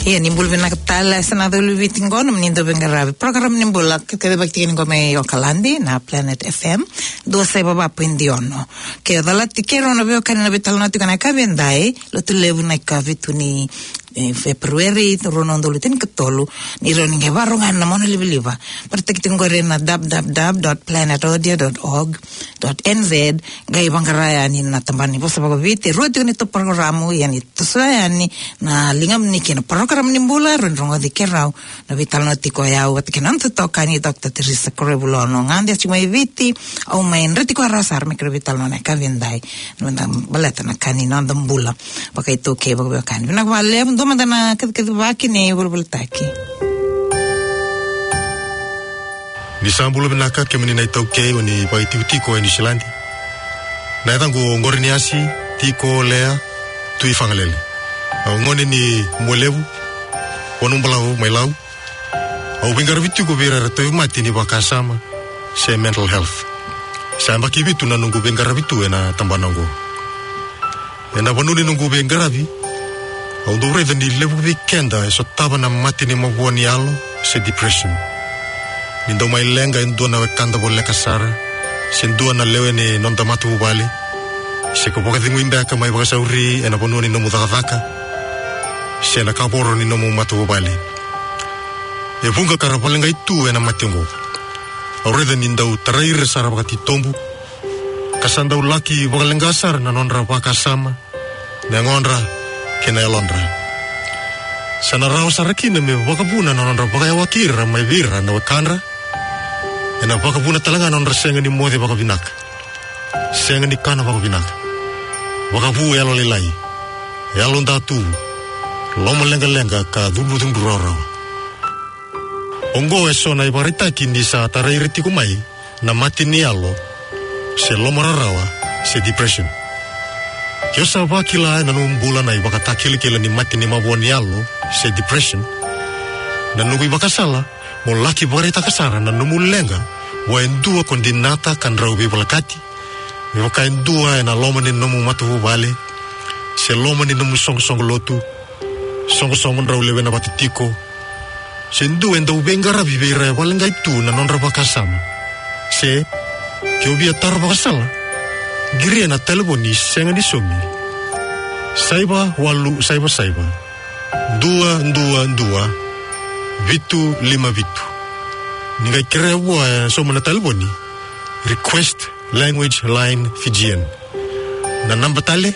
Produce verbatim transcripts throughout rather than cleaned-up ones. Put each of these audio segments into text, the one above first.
Iya nimbul vinakatala sanadulu vitingono mnindo bengaravi. Program nimbula kede baktikin ngome yokalandi na Planet F M dua seba bapo indiono. Ke dala tikero no veo kanina vitalno tikana kabendai lo tulevu na kavituni eh, Februari ronondo luten ketolu ni roninge varungan na mona libiliva. Pertekitin gore na w w w dot planet audio dot org dot n z gai bangaraya ni na tambani bosa bago viti ruti ni to programu yani to yani na lingam ni kina program nimbula ronrongo di kerau na vitalno tiko yau atkinan to kani Doctor Teresa Corebulono ngandi chimai viti au main retiko arasar mikro vitalno na kavendai na baleta na kani na dambula pakai to ke bago kani na vale doma dana kedke vaki ne bulbultaki ni sambulo benaka kemini na itauke oni pai tiko ni Silandi na tango ngorini asi tiko lea tui fangalele ngone ni molevu onumbalau mailau au bingar vitu ko vera to mati ni bakasama se mental health samba kibitu na nungu bingar vitu ena tambanango ena bonuni nungu bingar vi au dore ni levu weekenda so taba na mati ni maboni alo se depression nindo mai lenga ndo na kanda bolle kasara sendua na lewe ni nonda matu bali se ko pokati ngwimba ka mai bakasauri ena bonuni no mudavaka se na kaporo ni no matu bali e vunga karapalenga itu ena matengo aureda nindau taraire sara bakati tombu kasandau laki bakalenga sar na nonra bakasama na ngonra kena elondra sana rao sarakina me bakabuna na nonra bakaya wakira mai vira na wakanra ena bakabuna talanga nonra senga ni mode bakabinak senga ni kana bakabinak bakabu elo lelai elo ndatu loma lenga lenga ka dubu dundu roro ongo eso na ibarita kindi sa tarairiti kumai na mati ni alo se loma rarawa se depression kyo sa bakila na numbula na ibaka kila ni mati ni maboni alo se depression na nubu ibaka sala mo laki barita kasara na numulenga wa endua kondinata kan raubi balakati ibaka endua na loma ni numu matu bale se loma ni numu song song lotu song song rau lewe na batitiko sendu enda ubengara bibera walenga itu na nonra bakasama se kyo bia tar bakasala giri na telefoni senga di somi saiba walu saiba saiba dua dua dua vitu lima vitu ninga kire wa soma na telefoni request language line Fijian na namba tale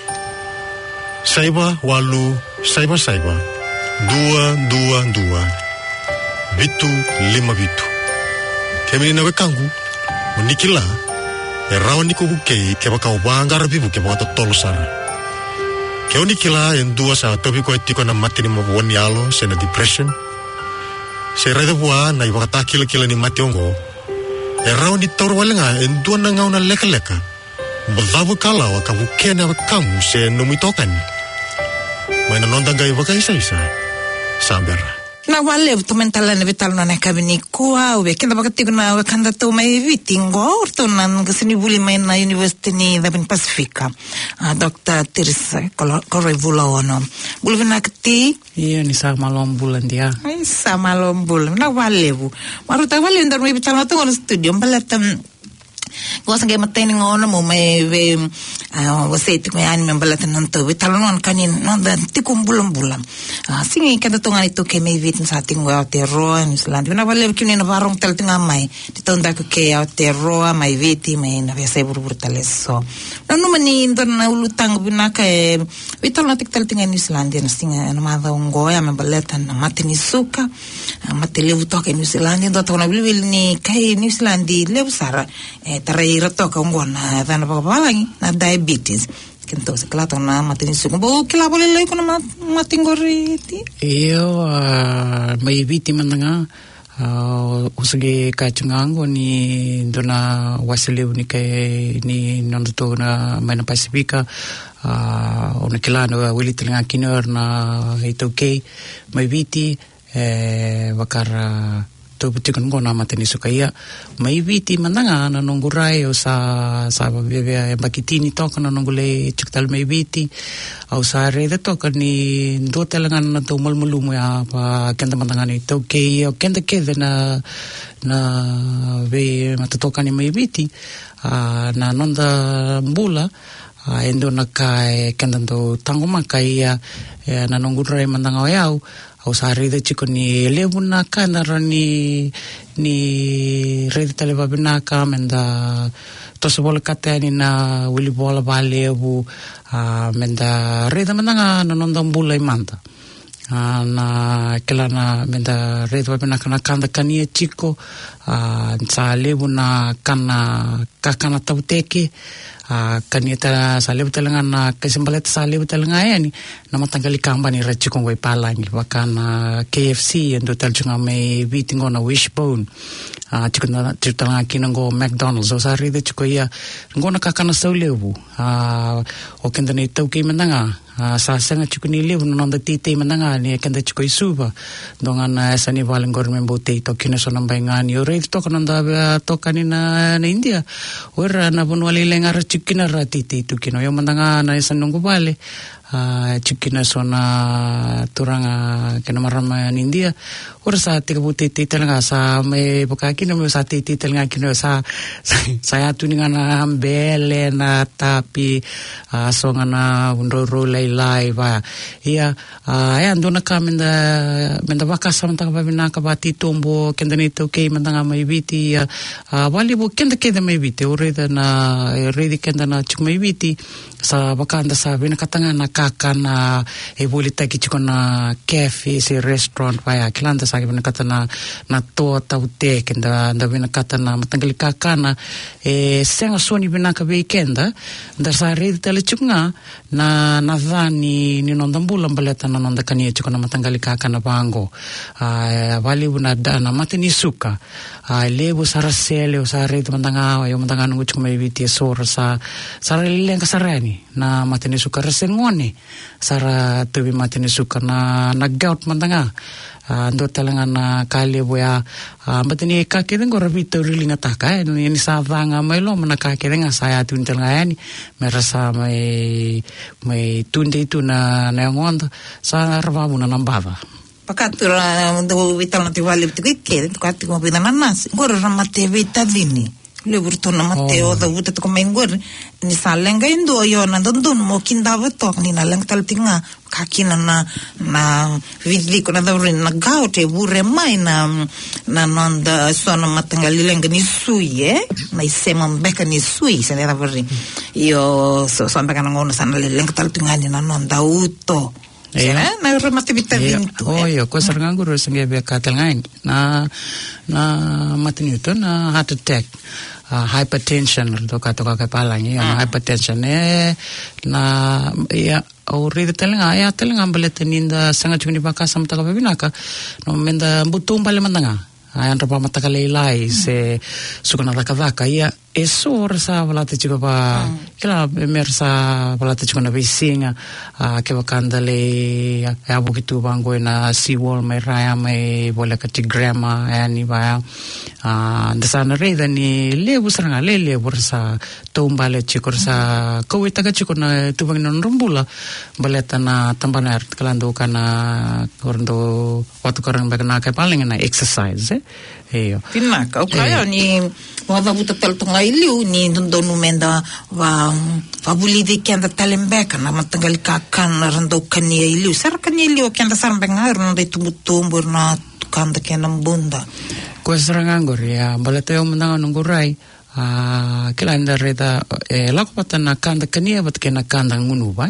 saiba walu saiba saiba dua dua dua vitu lima vitu kemini na wekangu monikila e rawani ko buke ke baka ubangara bibu ke baka tolsara ke onikila en dua sa topi ko etiko na mati ni maboni alo se na depression se rede bua na ibaka takila kila ni mati ongo e rawani toro walenga en dua na ngauna leka leka badabu kala wa ka buke na kamu se no mitokani maina nondanga ibaka isa isa sambera na wale tumentala ne vital na kabini kwa we kenda bakati na kanda to mai vitingo orto na ngasini buli mai na university ni da bin Pacifica Doctor Teresa Corebulono bulvina kti iya ni sa malom bulan dia ai sa malom bul na wale bu maruta wale ndar mai vital na to studio balatam gosa nge mateni ngono mo mai ve você te conhece me balata não tô vital não canin não dá te com bulam bulam assim cada tonga itu que me vit sa tingo ao terro em Islândia na vale que nem varong tel tinga mai te tonda que ao terro mai viti mai na vese burbur taleso não não mani na ulutang binaka vital na tel tinga em Islândia na singa na mada ungoya me balata na mateni suka matele utoka em Islândia do tona bilbil ni kai em Islândia lev sara taraira toka ungona dana bakabalangi na diabetes kento se klato na matini suku bo kila bole lei kono matingoriti iyo mai vítima nga usage kachungango ni dona wasile ni kai ni nonto na mana Pacifica ona kila no wili tlinga kinor na itoke mai viti bakar to butikan go na matini suka ia mai viti mandanga na nongurai o sa sa bebe bakitini toka na nongule chuktal mai viti au sa re de toka ni do telangan na to mulmulu ya pa kenda mandanga ni to ke o kenda ke na na ve matatoka ni mai viti na nonda mbula endo na kai kenda to tangoma kai na nongurai mandanga yau au sa rede chiko ni lebu na ka na ni ni rede tale babi na ka menda toso bola kate ni na wili bola ba lebu uh, menda rede mandanga na nonda mbula imanta uh, na kela na menda rede babi na ka na kanda kania chiko uh, sa lebu na kana kakana tauteke Uh, kanita sa lebu talangan na kasimbalet sa lebu talangan yani na matanggali kamba ni rachi kong way palang baka na K F C ando taljunga may biting na Wishbone uh, chiko na talangan kinango McDonald's o sa rida chiko iya ngo nakakana sa lebu uh, o kenda na itaw kay mananga Uh, sa sanga chiko ni lebu no nonda tite mananga ni kenda chiko isuba dongan uh, sa ni valing gormen bote to kinaso nambay nga ni ore to kananda uh, to kanina na India ora na bunwali lengar chikina ra tite to kino yo mandanga na isa nungu vale uh, chikina so na turanga kena marama ni India ora sa tika bote tite nga sa me bukaki na mo sa tite nga kino sa saya tuninga na ambele na tapi uh, so nga na undoro lai va ia ia ndona ka menda menda vaka samanta ka bina ka bati tombo kenda ni to ke manda mai viti ia vali bo kenda keda mai viti ore na redi kenda na chuk mai viti sa bakanda sa bina katanga na kaka na e bolita ki chikona cafe se restaurant va klanda sa bina katana na to taute kenda nda bina katana matangali kaka na e senga soni bina ka weekenda nda sa redi tele chunga na na ni ni nonda mbula mbaleta na nonda kania chiko na matangali kaka na bango uh, vali una dana matini suka uh, lebu sarasele o sare mandanga yo mandanga nungu chiko mai viti sor sa sara lenga sarani na matini suka resengone sara tubi matini suka na nagaut mandanga Uh, ando talangan na kali boya uh, matini kakireng ko rabito rilinga taka ni ni sa vanga mai lo mana kakireng saya tun talangani merasa mai mai tunde itu na na ngonda sa rababu na nambava pakatura ndo vital na tivali tikike tukati ko bidana nas ngoro ramate vitadini le burtona mateo da uta ko mengor ni salenga indo yo na dondon mo kindava to ni na lang taltinga kakina na na vidli ko na daurin na gaute bure mai na na nonda sono matangali lenga ni suye na isema mbeka ni sui se ne davri io so so mbeka ngono sana lenga taltinga ni na nonda uto eh na remate vitamin oh yo ko sarngangu ro sange be katalngain na na matinito na heart attack Uh, hypertension to ka to ka palangi uh. hypertension eh na ya ori telenga ya telenga baleteninda sanga chuni baka samta ka binaka no menda butum bale mandanga ayan ropa matakale lai se sukana rakavaka ya eso sa valate chico pa kila mersa valate chico na visinga ke vakandale ya bukitu bango na seawall mai raya mai bola ka grandma ani ba ndasana reda ni lebu saranga le lebu sa tombale chico sa kowita ka chico na tubang non rumbula baleta na tambanar kalando kana korndo watu korang bagana ka paling na exercise eh pinaka o kaya ni wa buta tel tonga iliu ni ndonu menda wa wa bulide kenda talembeka na matangal kakan rando kania iliu sar kania iliu kenda sarbenga no de tumutumbo na kanda kena mbunda ko sarangangor ya balete o manda nungurai a kilanda reda e lakopatana kanda kania bat kena kanda ngunu ba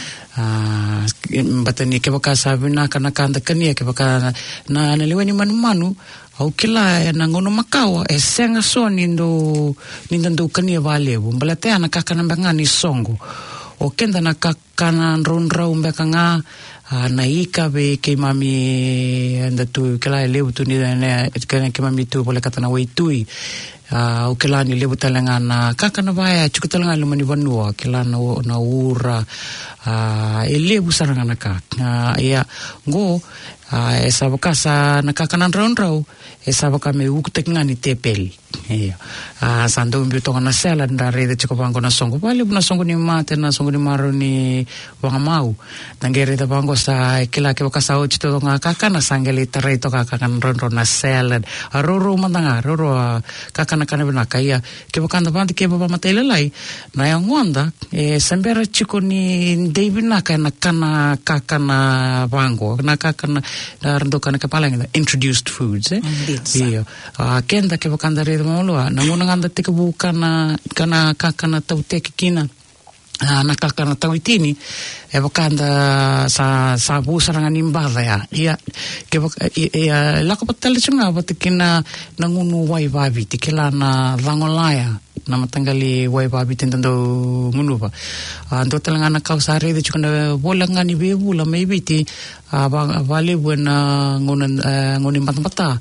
ah batani ke baka sabina kana kanda kania ke baka na naliwani manu-manu au kila na ngono makawa e senga so nindo nindo kania vale bombalate ana kakana bangani songo o kenda na kakana ronra umbeka nga na ika be ke mami anda tu kila lebu tu ni na kana ke mami tu bola katana waitui Uh, ukila ni lebu talanga na kakana baya chukutalanga lumani vanua kila na, na ura uh, e lebu saranga na kak uh, ya ngo Uh, e sa waka sa nakakanan raun-rau, e sa waka me ukutek ngani te peli. Iya. Uh, sa ando mbio tonga na salad na rede chiko pango na songo. Pali na songo ni mate na songo ni maru ni wanga mau. Tangere da pango sa kila ke waka sa ochi to tonga kakana sangeli tarai to kakana raun-rau na salad. Aroro mandanga, aroro uh, kakana kana binaka. Iya. Ke waka anda pante ke baba mate ilalai. Na yang wanda, e sembera chiko ni David naka na kana kakana pango. Na kakana na rando kana kapalang introduced foods eh iya uh, kenda ke bakanda re molo na ngona nganda te ku kana kana kakana tau te kina uh, na kakana tau itini e bakanda sa sa busaranga nimbada ya iya ke ia la ko patale chunga batikina na ngunu wai babi tikela na langolaya na matangali wai babi tentando ngunuba ando talangana kausare de chukana bolanga ni bebula maybe ti vale buena ngonan ngoni matmata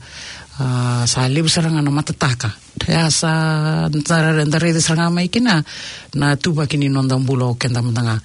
sa lebu saranga na matataka ya sa ndara ndare de saranga mai kina na tuba kini nondang bulo kenda matanga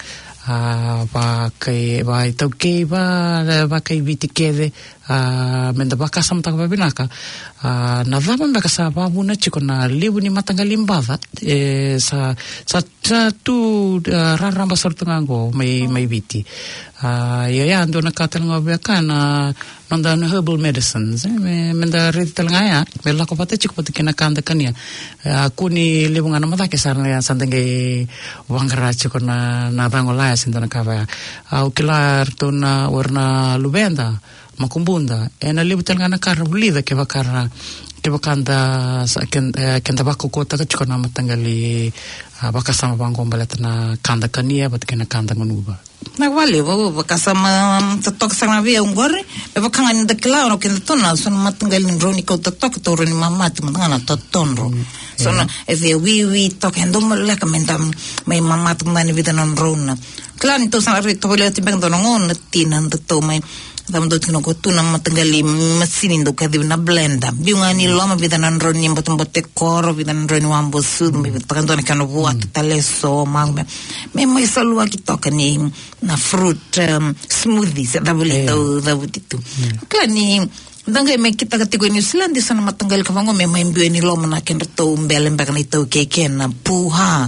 Uh, ba kai ba tau ke ba ba kai viti kede uh, menda baka sam tak babinaka uh, na vama baka sa babu na chiko na lebu ni matanga limbava e sa sa, sa tu uh, raramba sortungango mai mai viti uh, ya ya ando na katalanga baka na manda na herbal medicines eh, me menda rete talanga ya me la ko pate chiko pate kina kanda kania uh, kuni lebu ngana mata ke sarna ya sandenge wangara chiko na na bangola sindana kava au kilar tona warna lubenda makumbunda ena libutel ngana karra bulida ke bakara ke bakanda kenda bako kota ka chikona matangali baka sama bango baleta na kanda kania bat kena kanda ngunuba na wale bo baka sama tatok sana via ungore be bakanga ni dekla no kenda tona son matangali roni ko tatok to roni mama tu matanga totonro sono e ve wi wi tokendo mala kamenda mai mama tu mani vida non rona klan to sana re to bele ti beng donongon tinan to mai dam do tino ko tuna matangali masini ndo ka na blenda biunga ni loma vida non roni mboto mbote koro vida non roni wambo sud mi takando ne kano vuat taleso mangme me mai salua ki tokani na fruit um, smoothies da bolito da butitu kani danga me kita katiko New Zealand sana matangali ka vango me mai mbio ni loma na kento mbele mbaka ni to keke na puha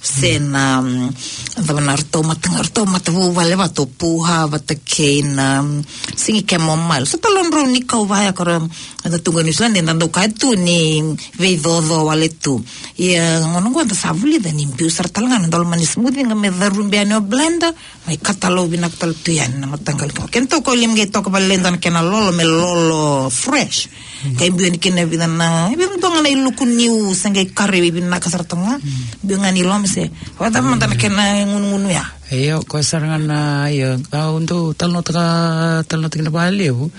sena vanar to matangar to matavu vale vato puha vatakena singi kemo mal so talon ro ni ko vai akora da tungo New Zealand ndando ka tu ni veidodo vale tu ia ngono kwanta savuli da ni biu sar talanga ndol manis mudi ngame darumbe no blender ai katalo binak tal tu yan na matangal ka kento ko limge to ko balenda kena lolo me lolo fresh kay biu ni kena bidana biu ndonga na iluku niu sangai kare bibina kasar tanga biu ngani lom se wata mantana kena ngunu-ngunu ya iyo ko sarangana iyo untuk talno taka talno taka baliu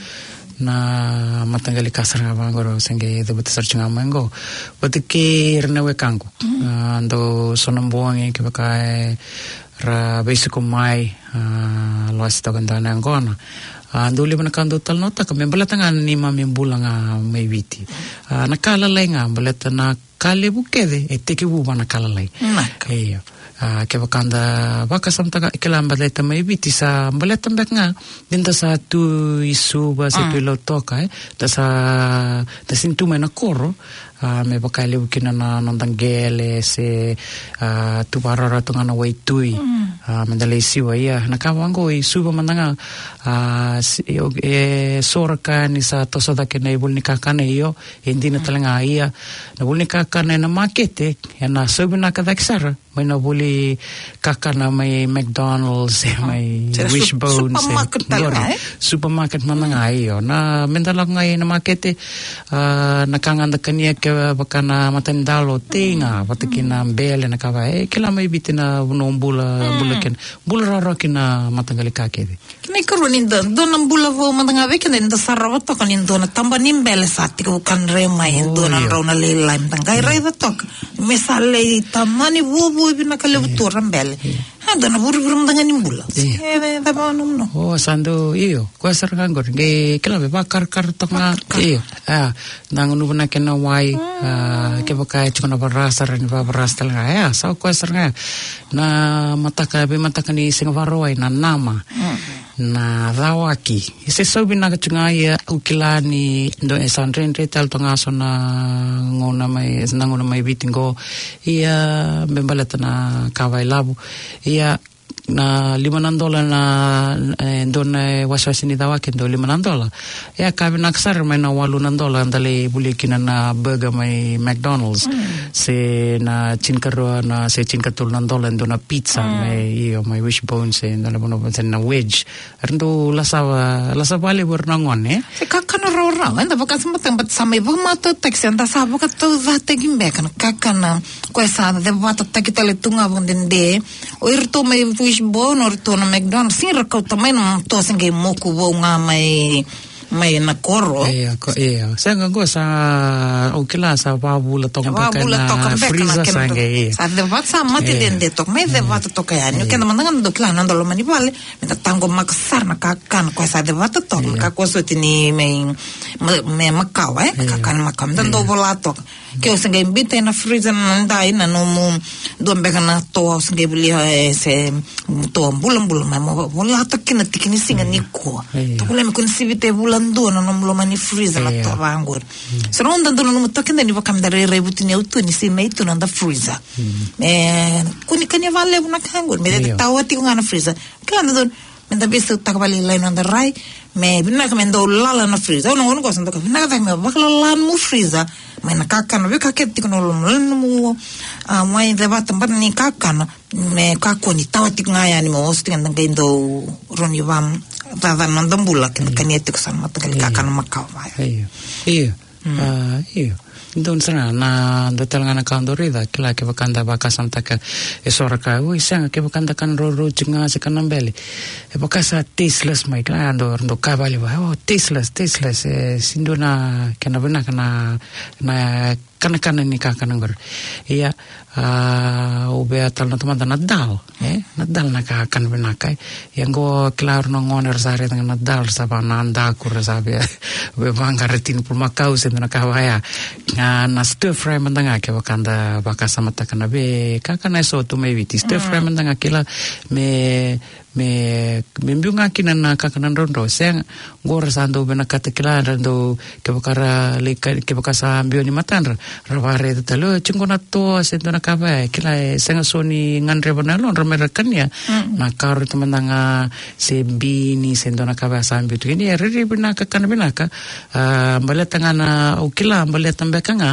na matangali kasaranga bangoro senge de betasar chinga mango batike rnawe kango ando sonombuangi ke bakai ra basic mai lo asta gandana ngona ando le bana kando talno taka membala tangan ni mami bulanga mai viti nakala lenga baleta na kale bukede e teke buba na kala lai iyo Uh, ke bakanda baka samtaga ikela baleta mai biti sa baleta mbeknga dinda sa tu isu ba se pilo toka eh da sa da sintu mena korro uh, me bakale ukina na nondangele se uh, tu barara tunga na waitui mm. uh, mendale siwa ia na kawango isu ba mandanga uh, e soraka ni sa tosoda ke nei bulnika kana iyo indina talanga ia na bulnika kana na makete na sobina kadaksara mai na buli kakana may McDonald's eh, may oh, Wishbone supermarket eh, talaga eh? Supermarket man nga iyo na mendalang ngayon na market eh, uh, nakanganda kaniya ke baka na matandalo tinga patikin na bele na kawa eh kila may bitin na unong bula bulakin bula rarakin na matanggali kakede kinay karunin doon doon ang bula vo matangawin kinay doon sa rawat to kanin doon at tamba nimbele sa atik bukan remay doon ang raw na lilaim tangay ray da tok mesale tamani vuvu ibinakalibutur rambele anda na buru-buru dengan nimbula eh tama no oh sando iyo ko sarangor ge kelabe bakar kar tonga iyo ah nangunu na kena wai ke baka chuna barasa ran ba barasa la ya sa ko saranga na mataka be mataka ni singawaro ai na nama na rawaki. Ese sobi na kachunga ia ukilani ndo e sanrenre tal tonga so na ngona mai na ngona mai vitingo ia membaleta na kawai labu ia na limanan dola na eh, ndona waswasini dawa kendo limanan dola ya kabi naksar mai na walunan dola andale bulikina na burger mai McDonald's mm. se na chinkaro na se chinkatul nan dola ndona pizza mm. mai io mai wishbone se ndona bono se na wedge rendo lasawa lasawa le bernangon eh se kakana ro ro anda vakas matang bat samai vamato taxi anda sa vakat to zate gimbekan kakana ko sa de vata takitale tunga bondende o irto mai wishbone or to na McDonald's sin rakau tamai no to singe moku bo nga mai mai na koro eh ko eh sanga go sa o kila sa babula tong na freezer sange sa de vat sa mati dende tok me de vat to kaya ni kenda mandangan do kila nando lo mani vale meta tango maksar na kakan ko sa de vat to ka ko so tini me me makau eh kakan makam dan do volato que o singe imbita na freezer nanda ina no mu do mbeka na to singe buli ese to bulan bulan ma volato kina tikini singa niko to kule me kun sivite bulan dono non lo mani freezer la to vangor se non dando no to kenda ni vakam dare rebutini auto ni si meito nanda freezer eh kuni kanya vale una kangor me de tawati ngana freezer kanda don me da bisu takbali line on the right me bina kamendo lala na freezer no no gosan to na ka me bakla lan mu freezer me na kakana be kaketi kono lo mu a mai de batam ban ni kakana me kakoni tawati ngaya ni mo hosti ndan gendo roni vam dada nandam bula kan kanietik sama tagal kakana makau vai iya iya ah iya don sana na datal ngana kandorida kila ke bakanda bakasam taka esora ka oi sanga ke bakanda kan ro ro jinga se kanambele e bakasa tasteless mai klando ndo kabali wa oh tasteless tasteless e sindona kana bana kana na kana kana ni kakana ngor iya uh, ube atal na tumanda nadal eh nadal na kakana bana kai yang go klar no ngoner sare dengan nadal sabana anda kur sabe be bangaretin pul makau se na kawaya na stir fry mandanga ke bakanda bakasa mata kana be kakana so to me viti stir fry mandanga kila me me me mbunga kina na kakana rondo sen gor sando bena katekila rondo ke bakara le ke bakasa mbio ni matandra ravare de talo chingona to sendo na kaba kila senga soni ngandre bonalo romera kanya na karo temandanga se bini sendo na kaba sambi tu ini riri bina kakana bina ka mbaleta ngana ukila mbaleta mbekanga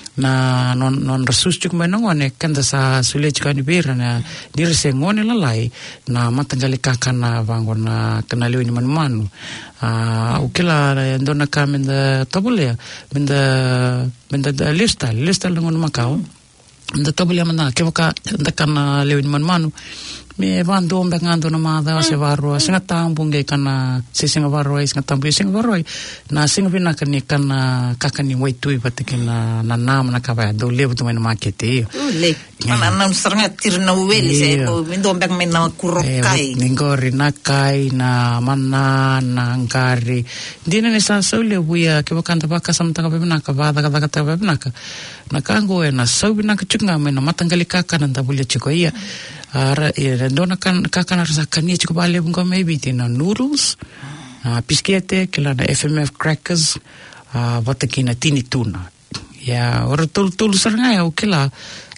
na non non resus chuk menongone kanda sa sule chukani bira na dirse ngone lalai na matangali kakana vangona kanaliu ni manmanu uh, ukila ndona kamenda tabule menda menda lista lista ngon makau menda tabule manda kevaka ndakana leu ni manmanu me vando mbangando na mada se varro singa tambunge kana se singa varro singa tambu singa varro na singa bina kani kana kakani waitui patikina na nam na kaba do levo to na makete le mana nam sarnga tirna ueli se vindo mbang mena kurokai ngori na kai na mana na ngari dina ne sa sole buya ke bakanta baka samta ka bina ka bada ka ka bina ka na kango na so bina ka chunga mena matangali kakana ndabulia chiko ia ara e dona kan kakana rasa kani chiko bale bunga maybe tina noodles uh, piskete kila na F M F crackers uh, watakina tini tuna ya ora tul tul sarnga ya kila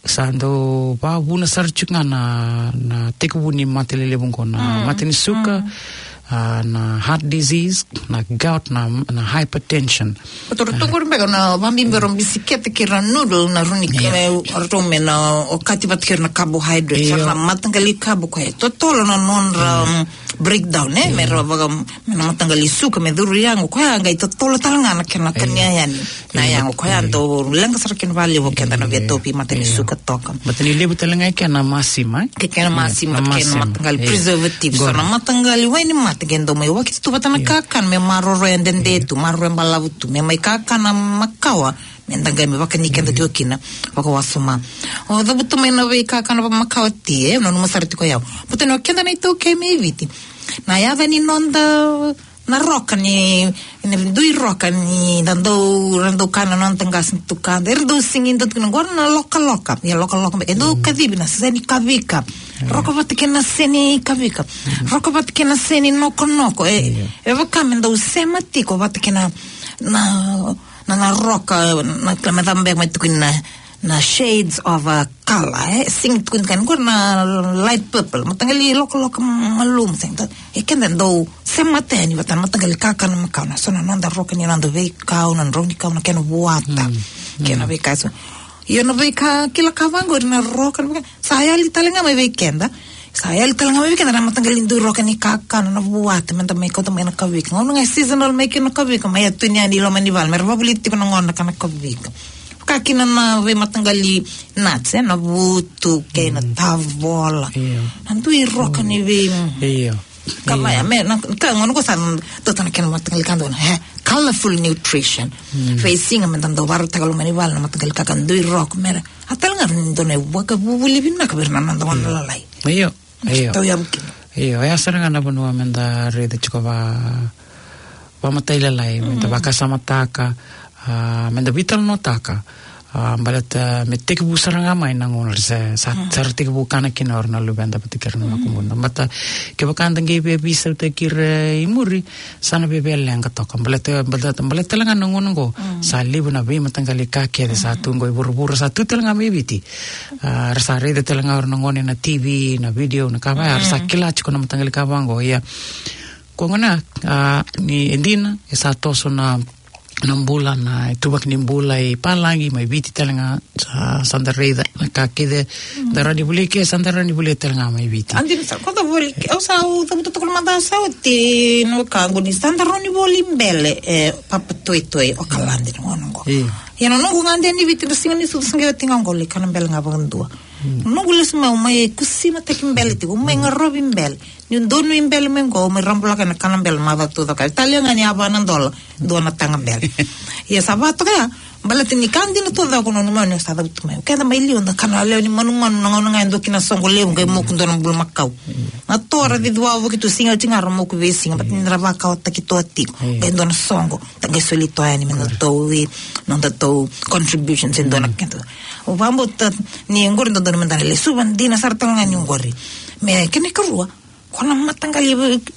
sando ba buna sarchunga na na tekubuni matelele bunga na mm. matini suka mm. Uh, na heart disease, na gout, na, na hypertension. Pero uh, tunggu rebeka na bambi berom bisikleta kira noodle na runi kame rome na o katibat kira na carbohydrates na matangali carbohydrate. Totolo na non um, breakdown eh mero baga na matangali suka me duri yangu kwa ngai totolo talanga na kina kanya yani na yangu kwa ando langa sarkin vale wo kenda na vetopi matani suka toka. Matani lebu talanga kena masima. Kena masima kena matangali preservatives na matangali wani gendo mai wakiti tu batana kakan me maroro endende tu maroro embalavu tu me mai kakan na makawa me ndanga me wakani kenda tu kina waka wasuma o da butu me na ve kakan na makawa ti eh no no masarti ko yao butu no kenda na itu ke me viti na ya veni nonda na roka ni ni dui roka ni dando rando kana non tangas tukanda erdo singin tot kun gor na loka loka ya loka loka endo kadibina seni kavika roka vatikena seni kavika roka vatikena seni noko noko e e vakamendo sematiko vatikena na na na roka na klamadambe matukina na shades of a color eh sing kun kan gor na light purple matangali loko loko malum sing e kenden do semateni vatan matangali kakan makana sona nanda roka ni nanda ve kauna roni kauna ken buata ken ve kaso yo no ve ka kila kavango na roka saya li talenga me ve kenda saya li talenga me ve kenda matangali do roka ni kakan na buata menta me ko to me na kavik ngono ngai seasonal make na kavik ma ya tunya ni lo manival merva buliti ko ngona kana kavik kakina na ve matangali nuts eh na butu ke na tavola nantu i roka ni ve iyo kama ya me na ka ngono ko san totana ken matangali kando na eh colorful nutrition facing me dando bar tagalo mani val na matangali kakan do i rock mera atal ngar ndo ne waka bubuli binna ka berna nando wan lalai iyo iyo to ya iyo ya saranga na bonua menda rede chikova wa mataila lai menda bakasa mataka Uh, menda vital no taka uh, balat uh, me tek bu saranga mai nangon se sa sar tek bu kana kinor na lu benda patiker na kumunda mata ke bakan dange be bisa te kir imuri sana be be lenga toka balat balat balat telanga nangon ngo sa libu na be matangali ka ke sa tungo buru-buru sa tutelanga me biti uh, rasa rede telanga or nangon na T V na video na kaba rasa kilach ko na matangali ka bango ya ko ngana uh, ni endina esa toso na nambula na tubak nimbula i palangi mai biti telanga sa sandareda ka kede darani bule ke sandarani bule telanga mai biti andi sa ko da bole o sa o da to manda sa o ti no kango ni sandaroni bole mbele e papa toi toi o kalande no ngo ya no ngo ngande ni biti singa ni su singa tinga ngole kana mbele nga bandua no gules ma o mai kusima te kimbele ti o mai ngarobi mbele ni ndonu imbele mengo me rambola kana kana mbele ma va todo ka italia ngani abana ndola dona tanga mbele ya sabato ya balati ni kandi no todo ko no mano sta da tume kada mai li onda kana le ni manu manu ngano ngando kina songo le ngai mo kundo no bul makau na tora di dua vo ki tu singa tinga ro ku ve singa bat ni rava ka otta ki to ati bendo no songo tanga solito ani me no to we non da to contributions in dona kento o vambo ni ngor ndo ndo mandare le suban dina sarta ngani ngori me kene karua kona matangali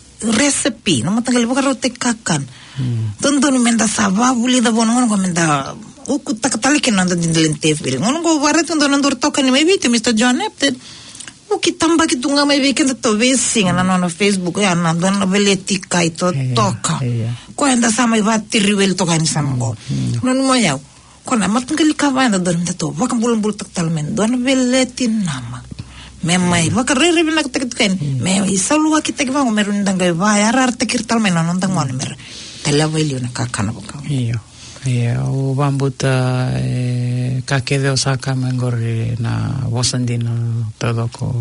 recipe no matangali bukaro te kakan tonto ni menda sababuli da bono ngono menda o kutakatali ke nanda dindilente fil ngono go varet ndo nandor toka ni mebite mister John Nepted o kitamba ki tunga mai weekend to vesinga na no Facebook ya nando na veleti kai to toka ko enda sama va tirrivel toka ni sango non mo yao kona matangali ka va ndo ndo to vakam bulun bul totalmente don veleti nama memai vakarere bina tek me isalu kita ke vango merundanga vai arar tekir talmena non tang mon mer tela velio na kakana boka iyo iyo o bambuta e kakede osaka mengori na wasandina todo ko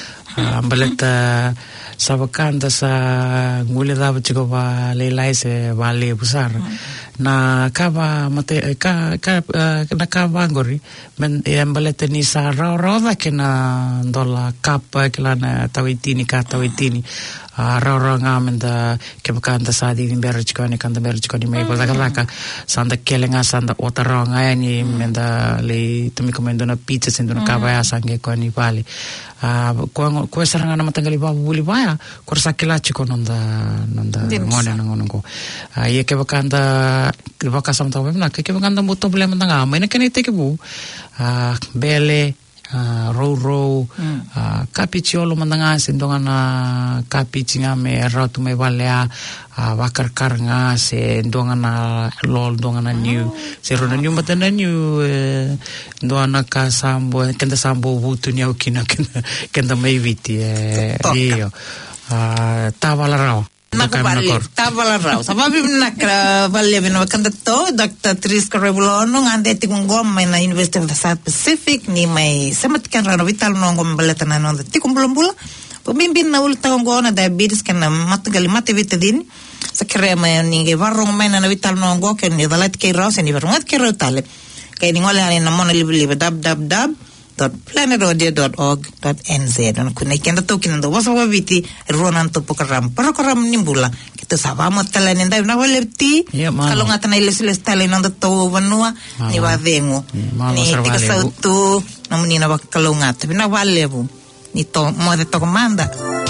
ambaleta sabakanda sa ngule da chiko ba leilai se vale busar na kava mate ka ka na kava ngori men ambaleta ni sa ro ro da ke na dola kapa ke la na tawitini ka tawitini ro nga menda ke bakanda sa di berchko ni kanda berchko ni mai bola kala sanda kelenga sanda otara nga ni menda le tumi komendo na pizza sendo na kava ya sange ko ni vale ko ko saranga na matangali ba buli baya ko sa kelachi ko nonda nonda ngone ngono ko ye ke bakanda ke bakasam taw na ke bakanda mo problema nga mai na kenite ke bu bele Uh, row row mm. uh, kapiciolo mandanga sendonga na kapici nga me ratu me valea uh, wakar kar nga se ndonga na lol ndonga na new oh. se rona new mata na new eh, ndonga ka sambo kenda sambo vutu ni au kina kenda kenda mai viti eh, iyo uh, tavala rao nakubali tabala rao sababi nakra valle bino kandato Doctor Triska Rebulono ngande tikungom na University of the South Pacific ni mai samat kan rano vital no ngom baleta na no tikumbumbula pemimpin na ulta ngona diabetes kan matagali mate vitadin sa krema ni ge varong mena na vital no ngo ken ni dalat ke rao se ni varong at ke rao tale kay ni ngole ani na mona libre dab dab dab dot planet audio dot org dot n z. Ana kuna ikenda to kinando wasa wabiti ronan to program program nimbula kita sama motala nenda na waleti kalau ngata na iles iles tala nanda to vanua ni wavengo ni tika sautu namuni na kalau ngata na walebu ni to mo de to comanda